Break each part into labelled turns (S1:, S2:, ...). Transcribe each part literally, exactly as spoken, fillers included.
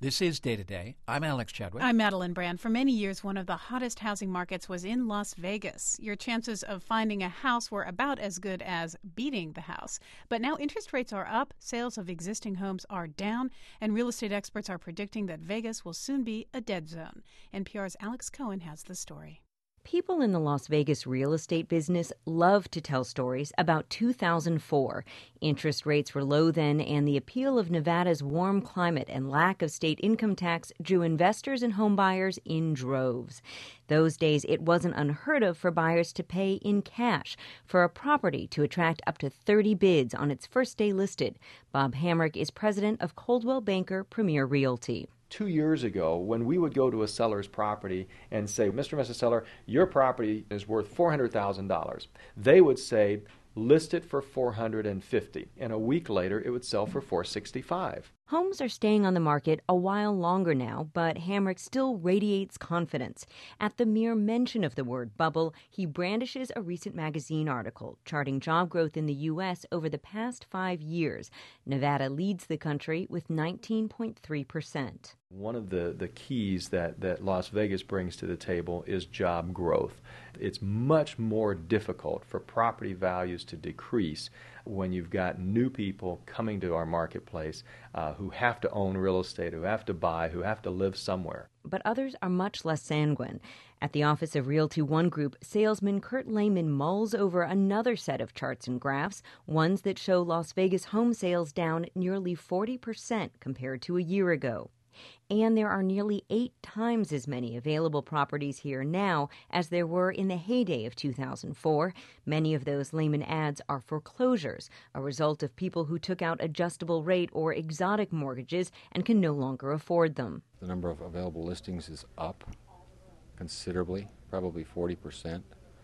S1: This is Day to Day. I'm Alex Chadwick.
S2: I'm Madeline Brand. For many years, one of the hottest housing markets was in Las Vegas. Your chances of finding a house were about as good as beating the house. But now interest rates are up, sales of existing homes are down, and real estate experts are predicting that Vegas will soon be a dead zone. N P R's Alex Cohen has the story.
S3: People in the Las Vegas real estate business love to tell stories about two thousand four. Interest rates were low then, and the appeal of Nevada's warm climate and lack of state income tax drew investors and homebuyers in droves. Those days, it wasn't unheard of for buyers to pay in cash for a property to attract up to thirty bids on its first day listed. Bob Hamrick is president of Coldwell Banker Premier Realty.
S4: Two years ago, when we would go to a seller's property and say, Mister and Missus Seller, your property is worth four hundred thousand dollars, they would say, list it for four hundred fifty thousand dollars. And a week later, it would sell for four hundred sixty-five thousand dollars.
S3: Homes are staying on the market a while longer now, but Hamrick still radiates confidence. At the mere mention of the word bubble, he brandishes a recent magazine article charting job growth in the U S over the past five years. Nevada leads the country with nineteen point three percent.
S4: One of the, the keys that, that Las Vegas brings to the table is job growth. It's much more difficult for property values to decrease when you've got new people coming to our marketplace uh, who have to own real estate, who have to buy, who have to live somewhere.
S3: But others are much less sanguine. At the office of Realty One Group, salesman Kurt Lehman mulls over another set of charts and graphs, ones that show Las Vegas home sales down nearly forty percent compared to a year ago. And there are nearly eight times as many available properties here now as there were in the heyday of two thousand four. Many of those Lehman adds are foreclosures, a result of people who took out adjustable rate or exotic mortgages and can no longer afford them.
S5: The number of available listings is up considerably, probably forty percent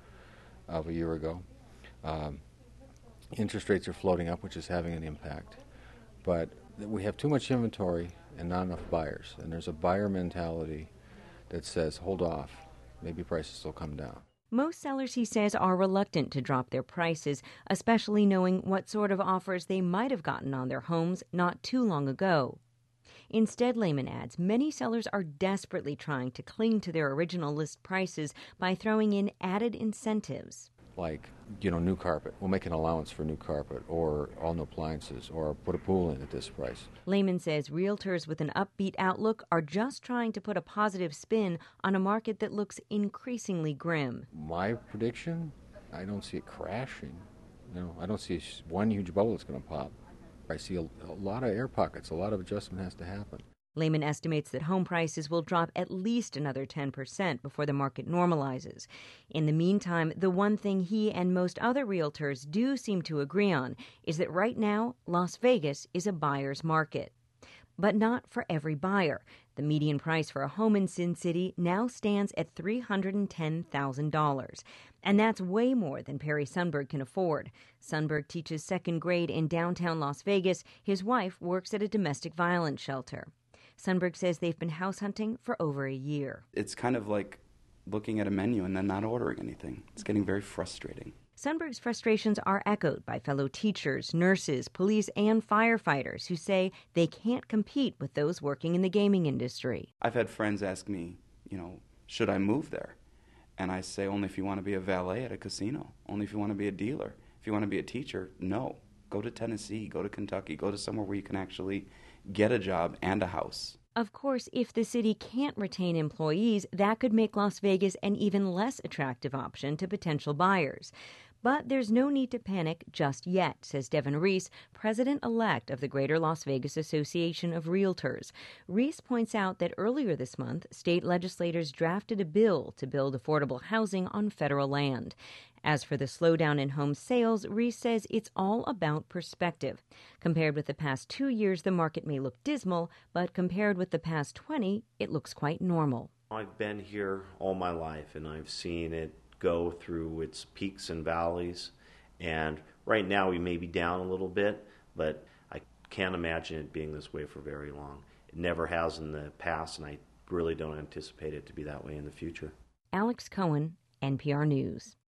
S5: of a year ago. Um, interest rates are floating up, which is having an impact. But we have too much inventory and not enough buyers. And there's a buyer mentality that says, hold off, maybe prices will come down.
S3: Most sellers, he says, are reluctant to drop their prices, especially knowing what sort of offers they might have gotten on their homes not too long ago. Instead, Lehman adds, many sellers are desperately trying to cling to their original list prices by throwing in added incentives.
S5: Like, you know, new carpet. We'll make an allowance for new carpet, or all new appliances, or put a pool in at this price.
S3: Lehman says realtors with an upbeat outlook are just trying to put a positive spin on a market that looks increasingly grim.
S5: My prediction, I don't see it crashing. You know, I don't see one huge bubble that's going to pop. I see a, a lot of air pockets. A lot of adjustment has to happen.
S3: Lehman estimates that home prices will drop at least another ten percent before the market normalizes. In the meantime, the one thing he and most other realtors do seem to agree on is that right now, Las Vegas is a buyer's market. But not for every buyer. The median price for a home in Sin City now stands at three hundred ten thousand dollars. And that's way more than Perry Sundberg can afford. Sundberg teaches second grade in downtown Las Vegas. His wife works at a domestic violence shelter. Sundberg says they've been house hunting for over a year.
S6: It's kind of like looking at a menu and then not ordering anything. It's getting very frustrating.
S3: Sundberg's frustrations are echoed by fellow teachers, nurses, police, and firefighters who say they can't compete with those working in the gaming industry.
S6: I've had friends ask me, you know, should I move there? And I say, only if you want to be a valet at a casino. Only if you want to be a dealer. If you want to be a teacher, no. Go to Tennessee, go to Kentucky, go to somewhere where you can actually get a job and a house.
S3: Of course, if the city can't retain employees, that could make Las Vegas an even less attractive option to potential buyers. But there's no need to panic just yet, says Devin Reese, president-elect of the Greater Las Vegas Association of Realtors. Reese points out that earlier this month, state legislators drafted a bill to build affordable housing on federal land. As for the slowdown in home sales, Reese says it's all about perspective. Compared with the past two years, the market may look dismal, but compared with the past twenty, it looks quite normal.
S7: I've been here all my life, and I've seen it go through its peaks and valleys. And right now we may be down a little bit, but I can't imagine it being this way for very long. It never has in the past, and I really don't anticipate it to be that way in the future.
S3: Alex Cohen, N P R News.